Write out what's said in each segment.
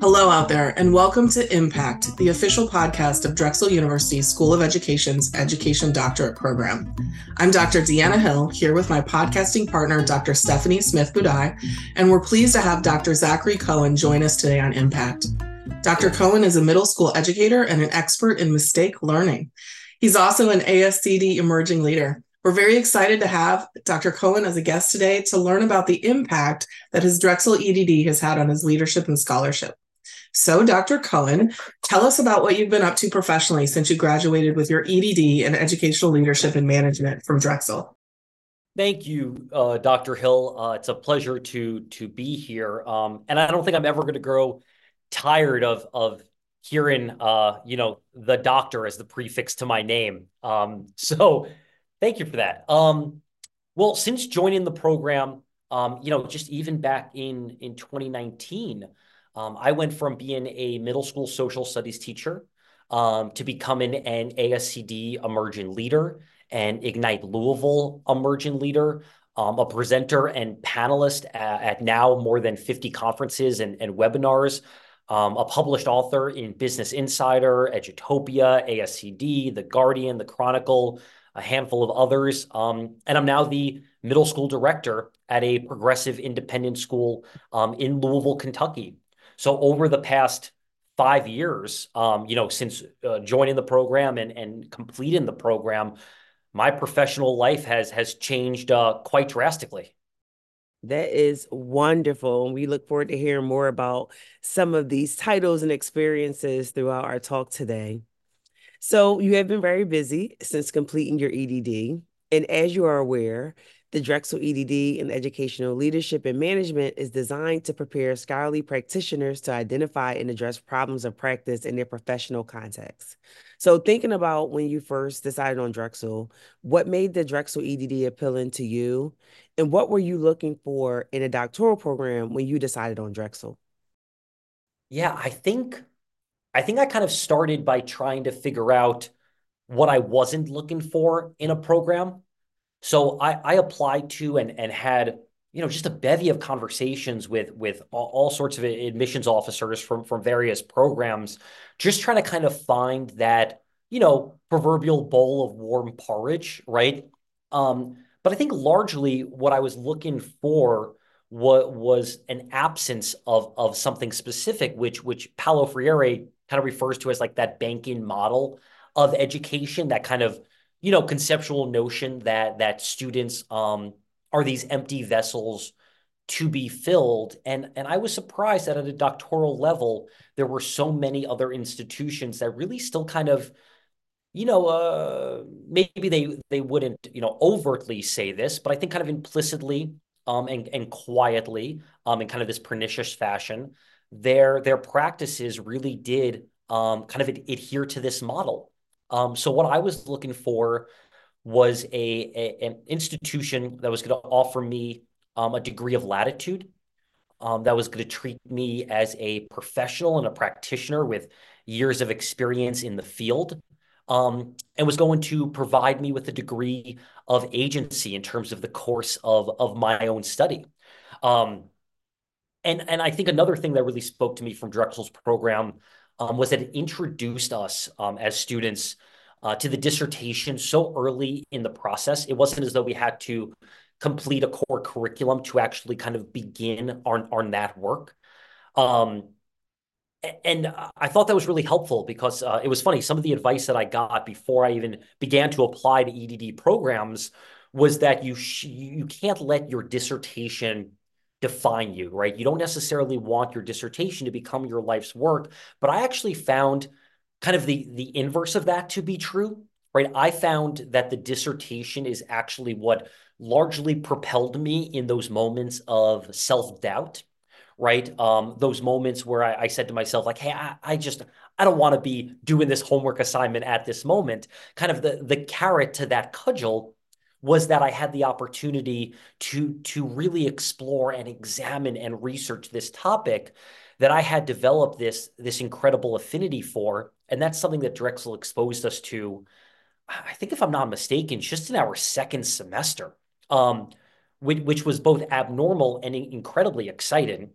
Hello out there, and welcome to Impact, the official podcast of Drexel University School of Education's Education Doctorate Program. I'm Dr. Deanna Hill, here with my podcasting partner, Dr. Stephanie Smith-Budai, and we're pleased to have Dr. Zachary Cohen join us today on Impact. Dr. Cohen is a middle school educator and an expert in mistake learning. He's also an ASCD emerging leader. We're very excited to have Dr. Cohen as a guest today to learn about the impact that his Drexel EDD has had on his leadership and scholarship. So, Dr. Cohen, tell us about what you've been up to professionally since you graduated with your EDD in Educational Leadership and Management from Drexel. Thank you, Dr. Hill. It's a pleasure to be here. And I don't think I'm ever going to grow tired of hearing, the doctor as the prefix to my name. So thank you for that. Well, since joining the program, just even back in 2019, I went from being a middle school social studies teacher to becoming an ASCD emerging leader and Ignite Louisville emerging leader, a presenter and panelist at now more than 50 conferences and webinars, a published author in Business Insider, Edutopia, ASCD, The Guardian, The Chronicle, a handful of others. And I'm now the middle school director at a progressive independent school in Louisville, Kentucky. So over the past 5 years, since joining the program and completing the program, my professional life has changed quite drastically. That is wonderful. And we look forward to hearing more about some of these titles and experiences throughout our talk today. So you have been very busy since completing your EDD. And as you are aware, the Drexel EDD in Educational Leadership and Management is designed to prepare scholarly practitioners to identify and address problems of practice in their professional context. So thinking about when you first decided on Drexel, what made the Drexel EDD appealing to you? And what were you looking for in a doctoral program when you decided on Drexel? Yeah, I think I kind of started by trying to figure out what I wasn't looking for in a program. So I applied to and had, just a bevy of conversations with all sorts of admissions officers from various programs, just trying to kind of find that, proverbial bowl of warm porridge, right? But I think largely what I was looking for was an absence of something specific, which Paulo Freire kind of refers to as like that banking model of education, that kind of conceptual notion that students are these empty vessels to be filled. And I was surprised that at a doctoral level, there were so many other institutions that really still kind of, maybe they wouldn't, overtly say this, but I think kind of implicitly and quietly in kind of this pernicious fashion, their practices really did kind of adhere to this model. So what I was looking for was an institution that was going to offer me a degree of latitude, that was going to treat me as a professional and a practitioner with years of experience in the field, and was going to provide me with a degree of agency in terms of the course of my own study. And I think another thing that really spoke to me from Drexel's program was that it introduced us as students to the dissertation so early in the process. It wasn't as though we had to complete a core curriculum to actually kind of begin on that work. And I thought that was really helpful because it was funny. Some of the advice that I got before I even began to apply to EDD programs was that you can't let your dissertation define you, right? You don't necessarily want your dissertation to become your life's work. But I actually found kind of the inverse of that to be true, right? I found that the dissertation is actually what largely propelled me in those moments of self-doubt, right? Those moments where I said to myself, like, hey, I don't want to be doing this homework assignment at this moment. Kind of the carrot to that cudgel was that I had the opportunity to really explore and examine and research this topic that I had developed this incredible affinity for. And that's something that Drexel exposed us to, I think if I'm not mistaken, just in our second semester, which was both abnormal and incredibly exciting.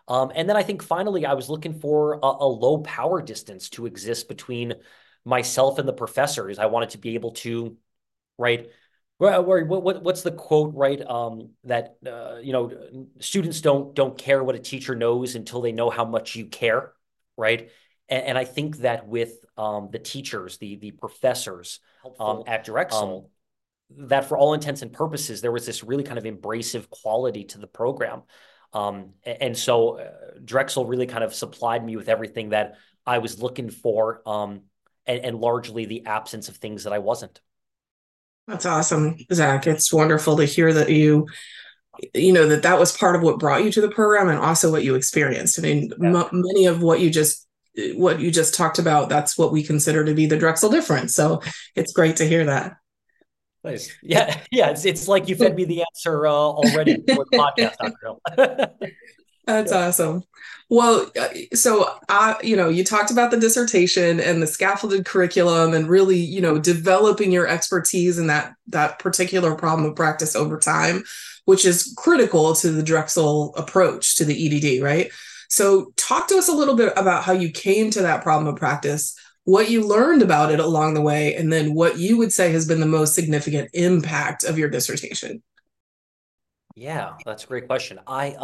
And then I think finally I was looking for a low power distance to exist between myself and the professors. I wanted to be able to, right? What's the quote, right? That students don't care what a teacher knows until they know how much you care, right? And I think that with the teachers, the professors at Drexel, that for all intents and purposes, there was this really kind of embracive quality to the program. And so Drexel really kind of supplied me with everything that I was looking for, and largely the absence of things that I wasn't. That's awesome, Zach. It's wonderful to hear that that was part of what brought you to the program and also what you experienced. I mean, many of what you just talked about, that's what we consider to be the Drexel difference. So it's great to hear that. Nice. Yeah. It's like you fed me the answer already for the podcast, Dr. Hill. That's awesome. Well, so you talked about the dissertation and the scaffolded curriculum and really, developing your expertise in that particular problem of practice over time, which is critical to the Drexel approach to the EDD, right? So talk to us a little bit about how you came to that problem of practice, what you learned about it along the way, and then what you would say has been the most significant impact of your dissertation. Yeah, that's a great question.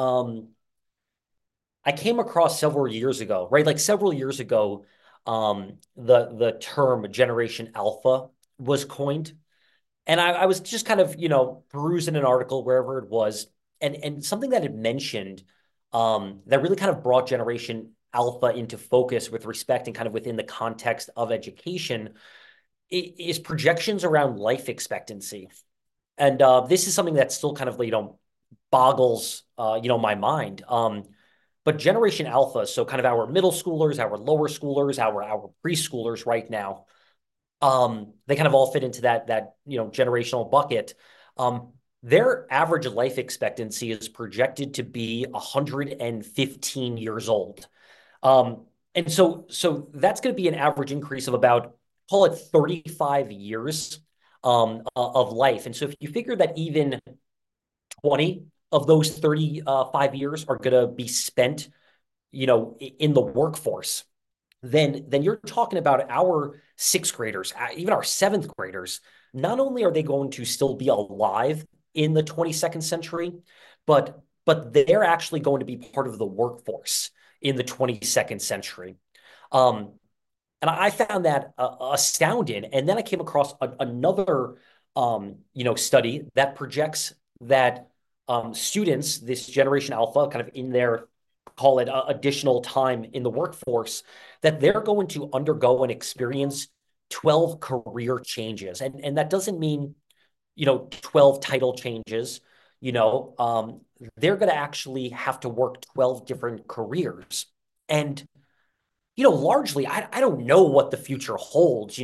I came across several years ago, right? Like several years ago, the term Generation Alpha was coined. And I was just kind of, perusing an article wherever it was, and something that it mentioned that really kind of brought Generation Alpha into focus with respect and kind of within the context of education is projections around life expectancy. And this is something that still kind of, boggles, my mind. But Generation Alpha, so kind of our middle schoolers, our lower schoolers, our preschoolers right now, they kind of all fit into that generational bucket. Their average life expectancy is projected to be 115 years old. And so that's going to be an average increase of about, call it 35 years of life. And so if you figure that even 20 of those 35 years are going to be spent, in the workforce, then you're talking about our sixth graders, even our seventh graders. Not only are they going to still be alive in the 22nd century, but they're actually going to be part of the workforce in the 22nd century. And I found that astounding. And then I came across another study that projects that students, this Generation Alpha, kind of in their, call it additional time in the workforce, that they're going to undergo and experience 12 career changes. And that doesn't mean, 12 title changes. They're going to actually have to work 12 different careers. And, largely, I don't know what the future holds,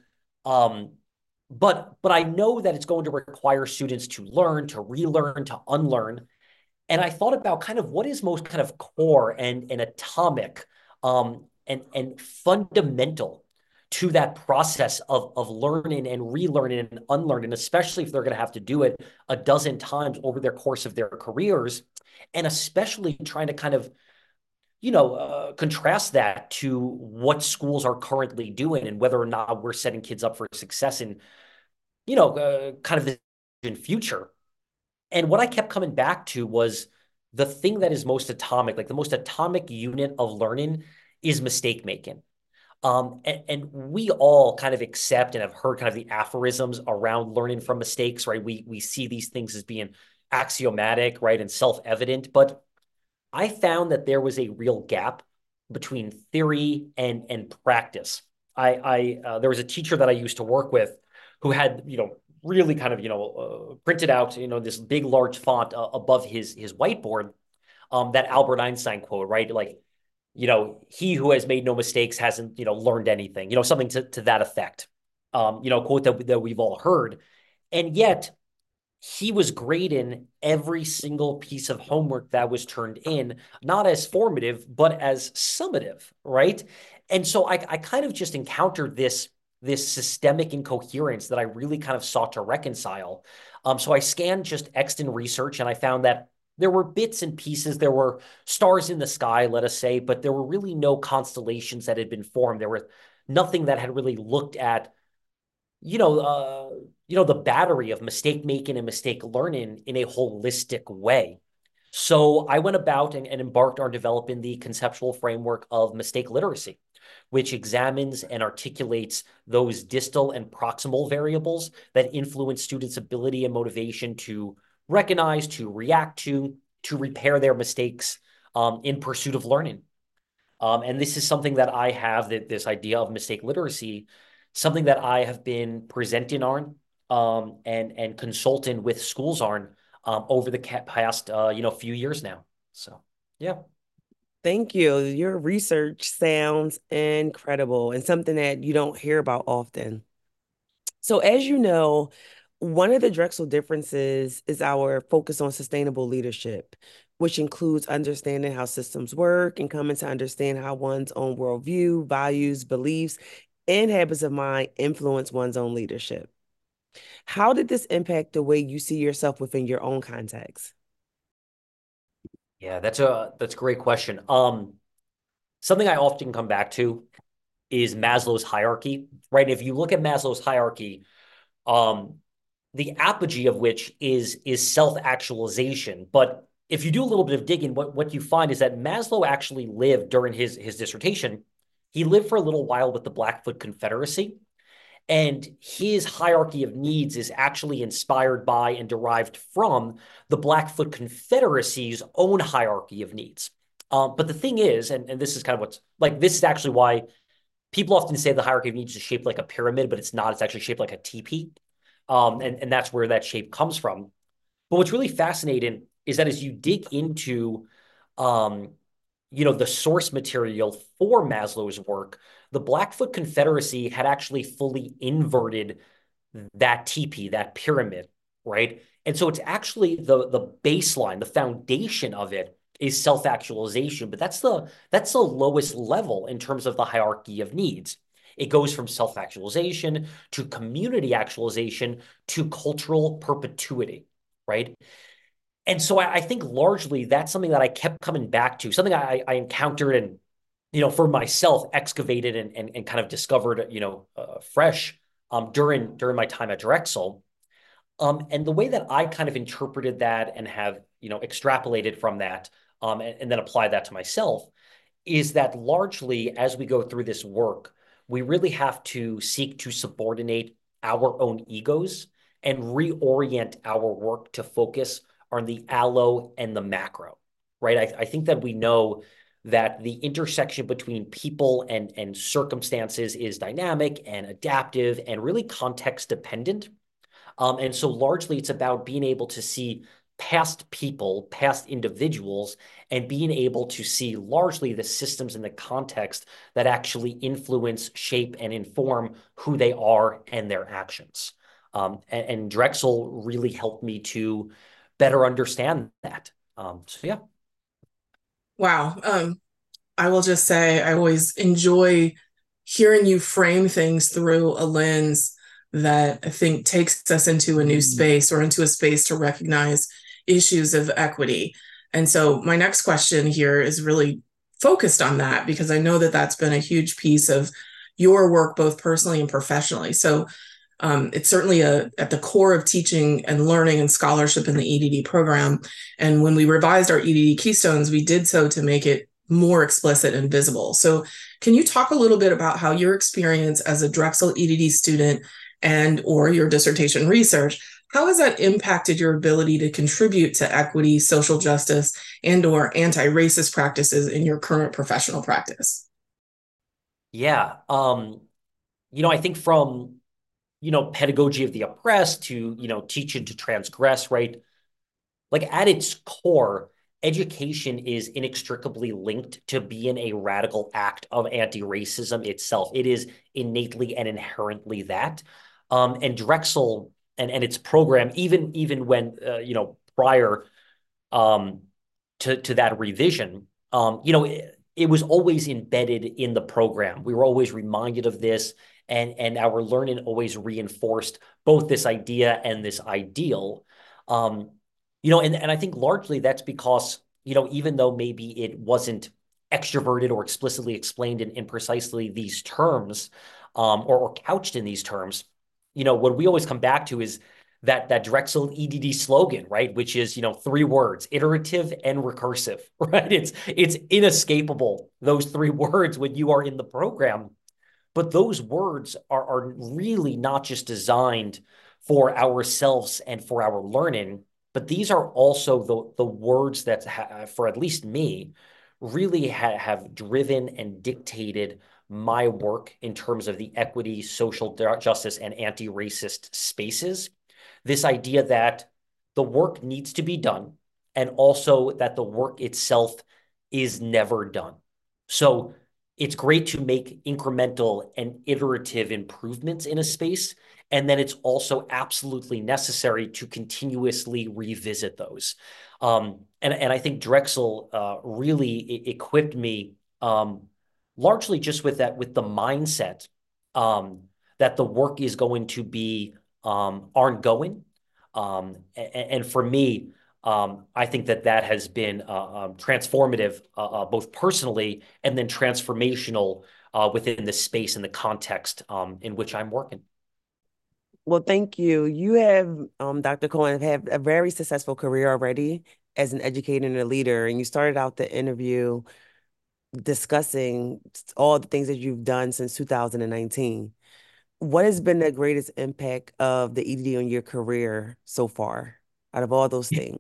but I know that it's going to require students to learn, to relearn, to unlearn. And I thought about kind of what is most kind of core and atomic and fundamental to that process of learning and relearning and unlearning, especially if they're going to have to do it a dozen times over their course of their careers, and especially trying to kind of contrast that to what schools are currently doing and whether or not we're setting kids up for success in, kind of the future. And what I kept coming back to was the thing that is most atomic, like the most atomic unit of learning is mistake making. And we all kind of accept and have heard kind of the aphorisms around learning from mistakes, right? We see these things as being axiomatic, right, and self-evident, but I found that there was a real gap between theory and practice. There was a teacher that I used to work with who had, really kind of, printed out, this big, large font above his whiteboard, that Albert Einstein quote, right? Like, he who has made no mistakes hasn't, learned anything, something to that effect, quote that we've all heard. And yet he was grading every single piece of homework that was turned in, not as formative, but as summative, right? And so I kind of just encountered this systemic incoherence that I really kind of sought to reconcile. So I scanned just extant research, and I found that there were bits and pieces. There were stars in the sky, let us say, but there were really no constellations that had been formed. There were nothing that had really looked at, the battery of mistake making and mistake learning in a holistic way. So I went about and embarked on developing the conceptual framework of mistake literacy, which examines and articulates those distal and proximal variables that influence students' ability and motivation to recognize, to react to repair their mistakes in pursuit of learning. And this is something that I have, this idea of mistake literacy, something that I have been presenting on and consulting with schools on over the past few years now. So yeah. Thank you. Your research sounds incredible and something that you don't hear about often. So, as you know, one of the Drexel differences is our focus on sustainable leadership, which includes understanding how systems work and coming to understand how one's own worldview, values, beliefs, and habits of mind influence one's own leadership. How did this impact the way you see yourself within your own context? Yeah, that's a great question. Something I often come back to is Maslow's hierarchy, right? If you look at Maslow's hierarchy, the apogee of which is self-actualization. But if you do a little bit of digging, what you find is that Maslow actually lived during his dissertation. He lived for a little while with the Blackfoot Confederacy. And his hierarchy of needs is actually inspired by and derived from the Blackfoot Confederacy's own hierarchy of needs. But the thing is, and this is kind of what's like, this is actually why people often say the hierarchy of needs is shaped like a pyramid, but it's not. It's actually shaped like a teepee. And that's where that shape comes from. But what's really fascinating is that as you dig into the source material for Maslow's work, the Blackfoot Confederacy had actually fully inverted that teepee, that pyramid, right? And so it's actually the baseline, the foundation of it is self-actualization, but that's the lowest level in terms of the hierarchy of needs. It goes from self-actualization to community actualization to cultural perpetuity, right? And so I think largely that's something that I kept coming back to, something I encountered and, for myself, excavated and kind of discovered, fresh during my time at Drexel. And the way that I kind of interpreted that and have, extrapolated from that and then applied that to myself is that largely as we go through this work, we really have to seek to subordinate our own egos and reorient our work to focus on the allo and the macro, right? I think that we know that the intersection between people and circumstances is dynamic and adaptive and really context dependent. And so largely it's about being able to see past people, past individuals, and being able to see largely the systems and the context that actually influence, shape, and inform who they are and their actions. And Drexel really helped me to better understand that. So yeah. Wow. I will just say I always enjoy hearing you frame things through a lens that I think takes us into a new space or into a space to recognize issues of equity. And so my next question here is really focused on that because I know that that's been a huge piece of your work, both personally and professionally. So it's certainly at the core of teaching and learning and scholarship in the EDD program. And when we revised our EDD Keystones, we did so to make it more explicit and visible. So can you talk a little bit about how your experience as a Drexel EDD student and or your dissertation research, how has that impacted your ability to contribute to equity, social justice, and or anti-racist practices in your current professional practice? Yeah. I think from pedagogy of the oppressed to, teaching to transgress, right? Like at its core, education is inextricably linked to being a radical act of anti-racism itself. It is innately and inherently that. And Drexel and its program, even when, prior to that revision, it was always embedded in the program. We were always reminded of this. And our learning always reinforced both this idea and this ideal. And I think largely that's because, even though maybe it wasn't extroverted or explicitly explained in precisely these terms, or couched in these terms, what we always come back to is that Drexel EDD slogan, right? Which is, 3 words: iterative and recursive, right? It's inescapable, those 3 words, when you are in the program. But those words are really not just designed for ourselves and for our learning, but these are also the words that, for at least me, really have driven and dictated my work in terms of the equity, social justice, and anti-racist spaces. This idea that the work needs to be done, and also that the work itself is never done. So it's great to make incremental and iterative improvements in a space. And then it's also absolutely necessary to continuously revisit those. And I think Drexel really equipped me, largely just with the mindset, that the work is going to be ongoing. And for me, I think that has been transformative, both personally and then transformational within the space and the context in which I'm working. Well, thank you. You have, Dr. Cohen, have a very successful career already as an educator and a leader. And you started out the interview discussing all the things that you've done since 2019. What has been the greatest impact of the EDD on your career so far out of all those things?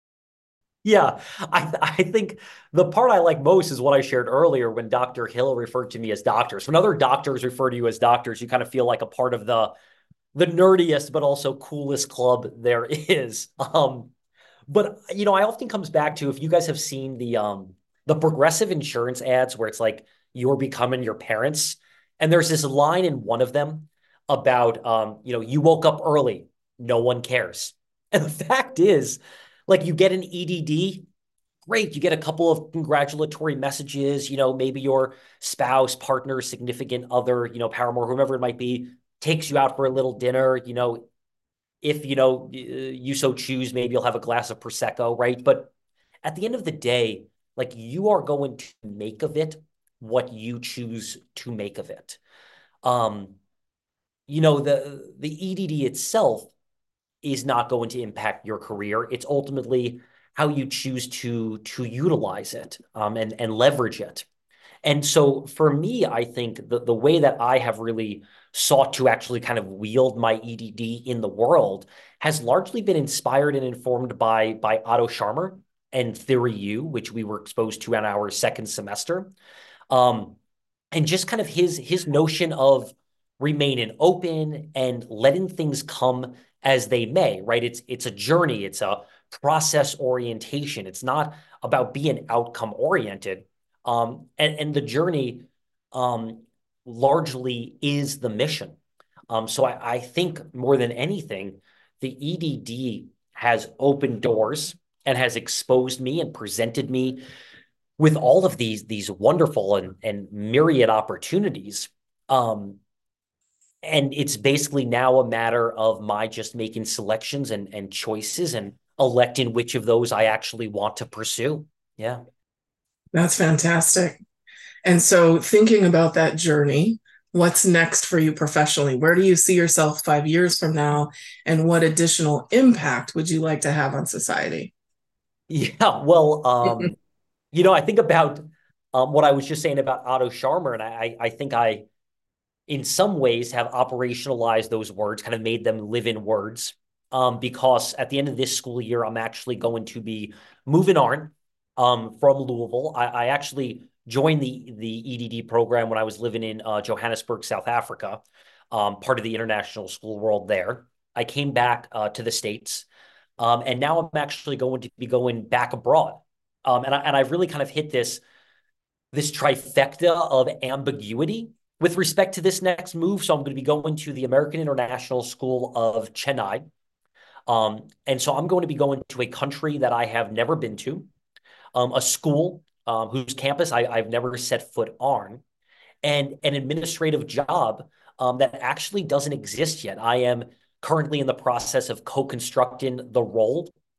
Yeah, I think the part I like most is what I shared earlier when Dr. Hill referred to me as doctors. When other doctors refer to you as doctors, you kind of feel like a part of the nerdiest but also coolest club there is. But I often comes back to, if you guys have seen the Progressive insurance ads where it's like you're becoming your parents, and there's this line in one of them about you woke up early, no one cares. And the fact is, like, you get an EDD, great, you get a couple of congratulatory messages, maybe your spouse, partner, significant other, paramour, whomever it might be, takes you out for a little dinner, if you so choose, maybe you'll have a glass of Prosecco, right? But at the end of the day, like, you are going to make of it what you choose to make of it. The EDD itself is not going to impact your career. It's ultimately how you choose to utilize it, and leverage it. And so for me, I think the way that I have really sought to actually kind of wield my EDD in the world has largely been inspired and informed by Otto Scharmer and Theory U, which we were exposed to in our second semester. And just kind of his notion of remaining open and letting things come as they may, right? It's a journey. It's a process orientation. It's not about being outcome oriented. And the journey largely is the mission. So I think more than anything, the EDD has opened doors and has exposed me and presented me with all of these wonderful and myriad opportunities. And it's basically now a matter of my just making selections and choices and electing which of those I actually want to pursue. Yeah. That's fantastic. And so, thinking about that journey, what's next for you professionally? Where do you see yourself 5 years from now? And what additional impact would you like to have on society? Yeah. Well, I think about what I was just saying about Otto Scharmer, and I think I, in some ways, have operationalized those words, kind of made them live in words, because at the end of this school year, I'm actually going to be moving on from Louisville. I actually joined the EDD program when I was living in Johannesburg, South Africa, part of the international school world there. I came back to the States, and now I'm actually going to be going back abroad. And I've really kind of hit this trifecta of ambiguity with respect to this next move. So I'm going to be going to the American International School of Chennai. And so I'm going to be going to a country that I have never been to, a school whose campus I've never set foot on, and an administrative job that actually doesn't exist yet. I am currently in the process of co-constructing the role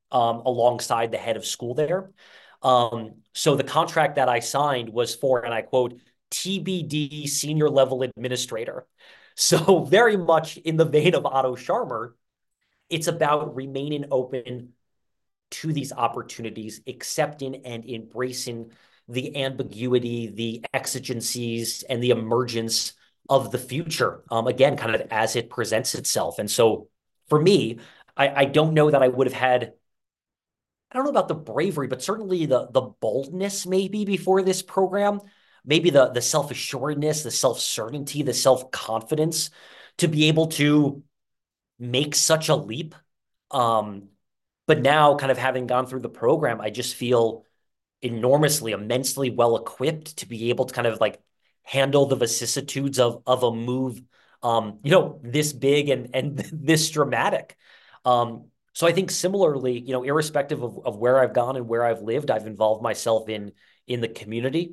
alongside the head of school there. So the contract that I signed was for, and I quote, TBD senior level administrator. So very much in the vein of Otto Scharmer, it's about remaining open to these opportunities, accepting and embracing the ambiguity, the exigencies, and the emergence of the future, again, kind of as it presents itself. And so for me, I don't know that I would have had, I don't know about the bravery, but certainly the boldness maybe before this program, maybe the self-assuredness, the self-certainty, the self-confidence to be able to make such a leap. But now, kind of having gone through the program, I just feel enormously, immensely well equipped to be able to kind of like handle the vicissitudes of a move, this big and this dramatic. So I think similarly, irrespective of where I've gone and where I've lived, I've involved myself in the community.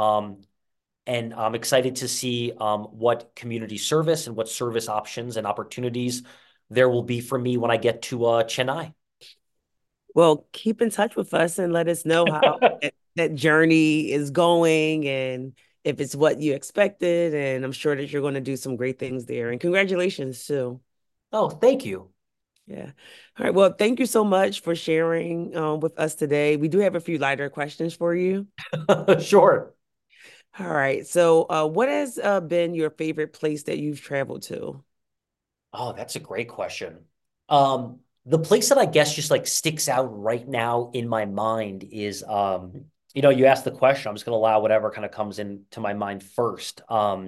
And I'm excited to see what community service and what service options and opportunities there will be for me when I get to Chennai. Well, keep in touch with us and let us know how that journey is going and if it's what you expected. And I'm sure that you're going to do some great things there. And congratulations, too. Oh, thank you. Yeah. All right. Well, thank you so much for sharing with us today. We do have a few lighter questions for you. Sure. All right. So, what has been your favorite place that you've traveled to? Oh, that's a great question. The place that I guess just like sticks out right now in my mind is, you asked the question, I'm just going to allow whatever kind of comes into my mind first,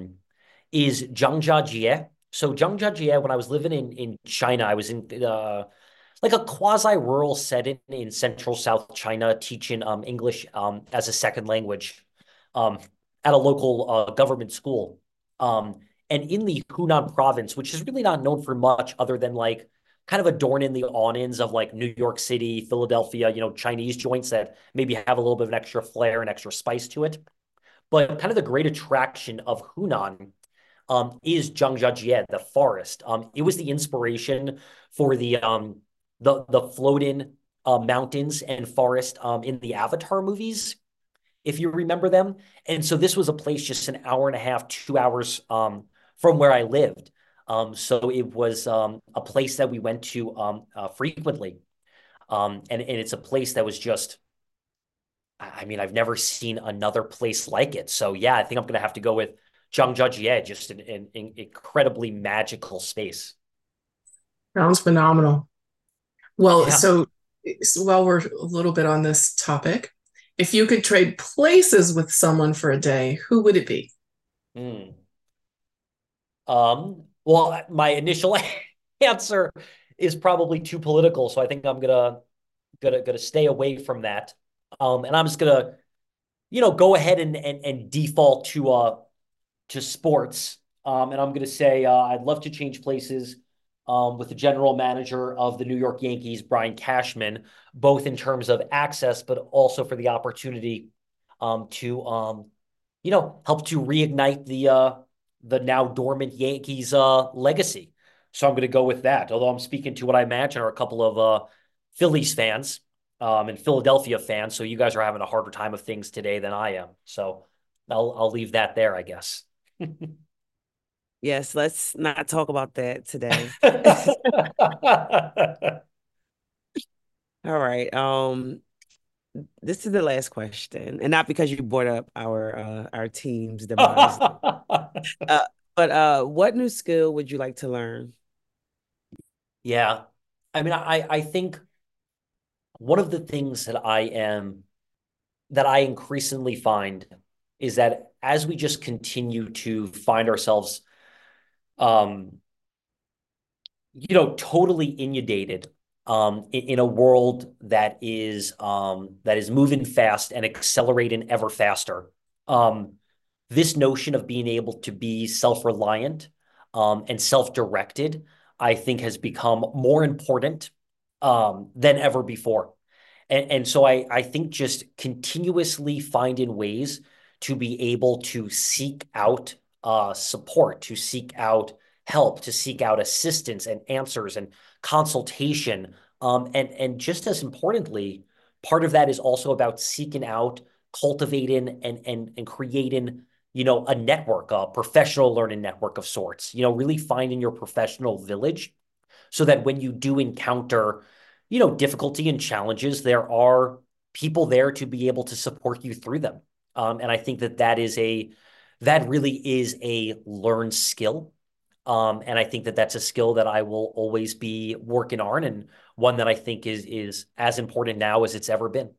is Zhangjiajie. So Zhangjiajie, when I was living in China, I was in like a quasi-rural setting in central South China, teaching English as a second language um, at a local government school. And in the Hunan province, which is really not known for much other than like kind of adorning the awnings of like New York City, Philadelphia, Chinese joints that maybe have a little bit of an extra flair and extra spice to it. But kind of the great attraction of Hunan is Zhangjiajie, the forest. It was the inspiration for the floating mountains and forest in the Avatar movies, if you remember them. And so this was a place just an hour and a half, 2 hours from where I lived. So it was a place that we went to frequently. And it's a place that was just, I mean, I've never seen another place like it. So yeah, I think I'm going to have to go with Zhangjiajie, just an incredibly magical space. Sounds phenomenal. Well, Yeah. so while we're a little bit on this topic, if you could trade places with someone for a day, who would it be? Mm. Well, my initial answer is probably too political, so I think I'm gonna stay away from that. And I'm just gonna, go ahead and default to sports. And I'm gonna say I'd love to change places with the general manager of the New York Yankees, Brian Cashman, both in terms of access, but also for the opportunity to help to reignite the now dormant Yankees legacy. So I'm going to go with that. Although I'm speaking to what I imagine are a couple of Phillies fans and Philadelphia fans, so you guys are having a harder time of things today than I am. So I'll leave that there, I guess. Yes, let's not talk about that today. All right. This is the last question, and not because you brought up our team's demise. But what new skill would you like to learn? Yeah. I mean, I think one of the things that I increasingly find is that as we just continue to find ourselves, um, totally inundated, in a world that is moving fast and accelerating ever faster. This notion of being able to be self-reliant, and self-directed, I think has become more important, than ever before. And so I think just continuously finding ways to be able to seek out support, to seek out help, to seek out assistance and answers and consultation And just as importantly, part of that is also about seeking out, cultivating, and creating, a network, a professional learning network of sorts, really finding your professional village so that when you do encounter, difficulty and challenges, there are people there to be able to support you through them. And I think that really is a learned skill. And I think that that's a skill that I will always be working on, and one that I think is as important now as it's ever been.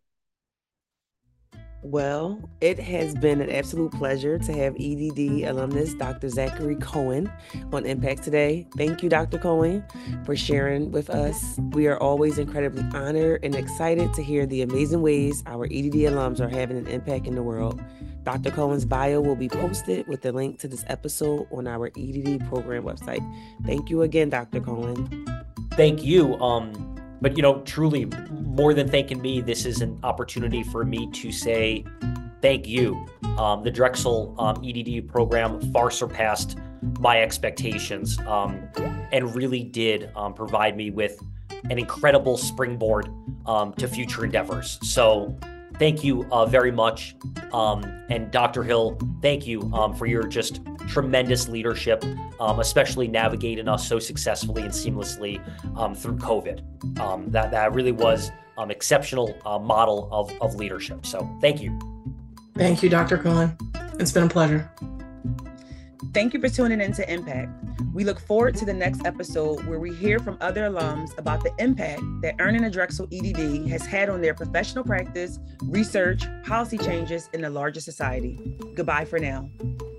Well, it has been an absolute pleasure to have EDD alumnus Dr. Zachary Cohen on Impact today. Thank you, Dr. Cohen, for sharing with us. We are always incredibly honored and excited to hear the amazing ways our EDD alums are having an impact in the world. Dr. Cohen's bio will be posted with the link to this episode on our EDD program website. Thank you again, Dr. Cohen. Thank you. But, truly, more than thanking me, this is an opportunity for me to say thank you. The Drexel EDD program far surpassed my expectations and really did provide me with an incredible springboard to future endeavors. So thank you very much. And Dr. Hill, thank you for your just tremendous leadership, especially navigating us so successfully and seamlessly through COVID. That really was exceptional model of leadership. So thank you. Thank you, Dr. Cohen. It's been a pleasure. Thank you for tuning into Impact. We look forward to the next episode where we hear from other alums about the impact that earning a Drexel EDD has had on their professional practice, research, policy changes in the larger society. Goodbye for now.